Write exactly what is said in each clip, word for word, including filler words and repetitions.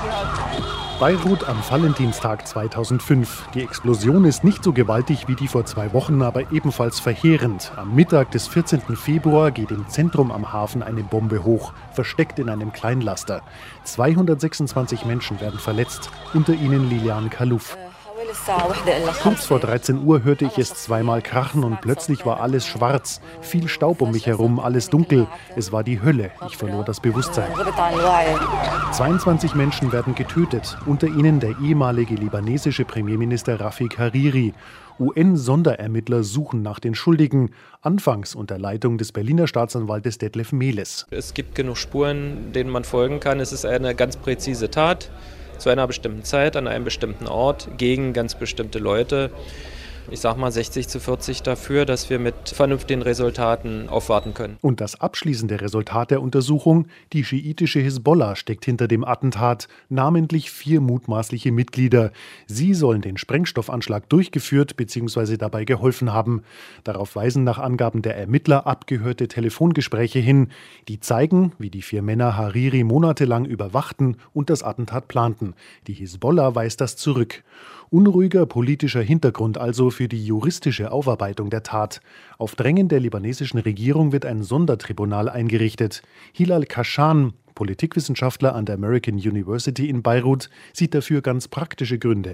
Beirut am Valentinstag zweitausendfünf. Die Explosion ist nicht so gewaltig wie die vor zwei Wochen, aber ebenfalls verheerend. Am Mittag des vierzehnten Februar geht im Zentrum am Hafen eine Bombe hoch, versteckt in einem Kleinlaster. zweihundertsechsundzwanzig Menschen werden verletzt, unter ihnen Lilian Kalouf. Kurz vor dreizehn Uhr hörte ich es zweimal krachen und plötzlich war alles schwarz. Viel Staub um mich herum, alles dunkel. Es war die Hölle. Ich verlor das Bewusstsein. zweiundzwanzig Menschen werden getötet, unter ihnen der ehemalige libanesische Premierminister Rafik Hariri. U N-Sonderermittler suchen nach den Schuldigen, anfangs unter Leitung des Berliner Staatsanwaltes Detlef Meles. Es gibt genug Spuren, denen man folgen kann. Es ist eine ganz präzise Tat. Zu einer bestimmten Zeit, an einem bestimmten Ort, gegen ganz bestimmte Leute. Ich sag mal sechzig zu vierzig dafür, dass wir mit vernünftigen Resultaten aufwarten können. Und das abschließende Resultat der Untersuchung: Die schiitische Hisbollah steckt hinter dem Attentat, namentlich vier mutmaßliche Mitglieder. Sie sollen den Sprengstoffanschlag durchgeführt bzw. dabei geholfen haben. Darauf weisen nach Angaben der Ermittler abgehörte Telefongespräche hin, die zeigen, wie die vier Männer Hariri monatelang überwachten und das Attentat planten. Die Hisbollah weist das zurück. Unruhiger politischer Hintergrund also für die juristische Aufarbeitung der Tat. Auf Drängen der libanesischen Regierung wird ein Sondertribunal eingerichtet. Hilal Khashan, Politikwissenschaftler an der American University in Beirut, sieht dafür ganz praktische Gründe.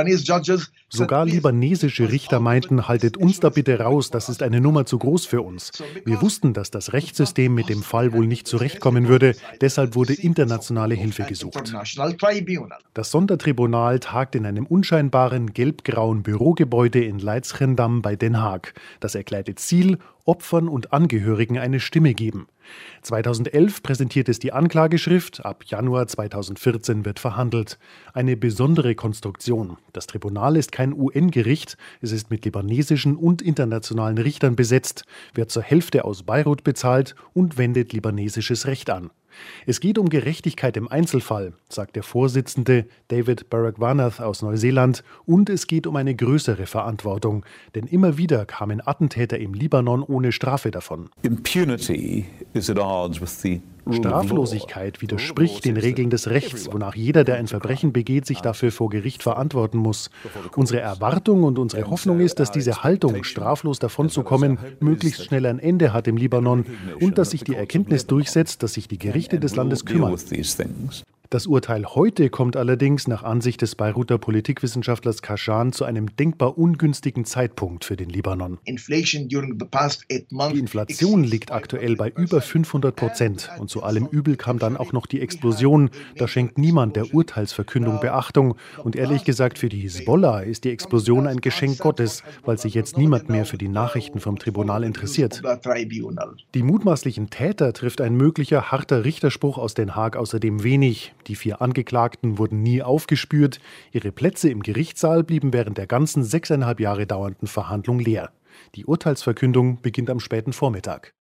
Sogar libanesische Richter meinten, haltet uns da bitte raus, das ist eine Nummer zu groß für uns. Wir wussten, dass das Rechtssystem mit dem Fall wohl nicht zurechtkommen würde, deshalb wurde internationale Hilfe gesucht. Das Sondertribunal tagt in einem unscheinbaren gelb-grauen Bürogebäude in Leidschendam bei Den Haag. Das erklärte Ziel: Opfern und Angehörigen eine Stimme geben. zweitausendelf präsentiert es die Anklageschrift, ab Januar zweitausendvierzehn wird verhandelt. Eine besondere Konstruktion. Das Tribunal ist kein U N-Gericht, es ist mit libanesischen und internationalen Richtern besetzt, wird zur Hälfte aus Beirut bezahlt und wendet libanesisches Recht an. Es geht um Gerechtigkeit im Einzelfall, sagt der Vorsitzende David Baragwanath aus Neuseeland, und es geht um eine größere Verantwortung, denn immer wieder kamen Attentäter im Libanon ohne Strafe davon. Impunity is at odds with the Straflosigkeit widerspricht den Regeln des Rechts, wonach jeder, der ein Verbrechen begeht, sich dafür vor Gericht verantworten muss. Unsere Erwartung und unsere Hoffnung ist, dass diese Haltung, straflos davonzukommen, möglichst schnell ein Ende hat im Libanon und dass sich die Erkenntnis durchsetzt, dass sich die Gerichte des Landes kümmern. Das Urteil heute kommt allerdings nach Ansicht des Beiruter Politikwissenschaftlers Khashan zu einem denkbar ungünstigen Zeitpunkt für den Libanon. Die Inflation liegt aktuell bei über fünfhundert Prozent und zu allem Übel kam dann auch noch die Explosion. Da schenkt niemand der Urteilsverkündung Beachtung und ehrlich gesagt, für die Hisbollah ist die Explosion ein Geschenk Gottes, weil sich jetzt niemand mehr für die Nachrichten vom Tribunal interessiert. Die mutmaßlichen Täter trifft ein möglicher harter Richterspruch aus Den Haag außerdem wenig. Die vier Angeklagten wurden nie aufgespürt. Ihre Plätze im Gerichtssaal blieben während der ganzen sechseinhalb Jahre dauernden Verhandlung leer. Die Urteilsverkündung beginnt am späten Vormittag.